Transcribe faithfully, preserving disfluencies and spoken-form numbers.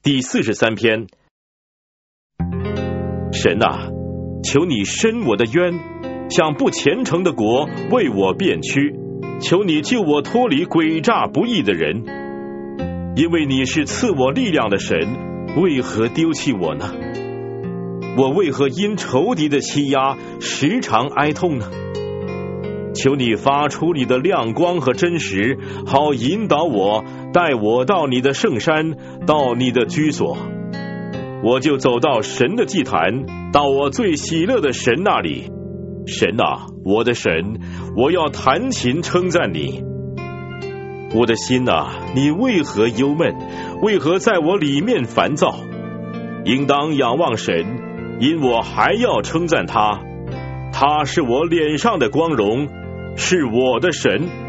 第四十三篇。神啊，求你伸我的冤，向不虔诚的国为我辩屈，求你救我脱离诡诈不义的人。因为你是赐我力量的神，为何丢弃我呢？我为何因仇敌的欺压时常哀痛呢？求你发出你的亮光和真实，好引导我，带我到你的圣山，到你的居所。我就走到神的祭坛，到我最喜乐的神那里。神啊，我的神，我要弹琴称赞你。我的心啊，你为何忧闷？为何在我里面烦躁？应当仰望神，因我还要称赞他。他是我脸上的光荣，是我的神。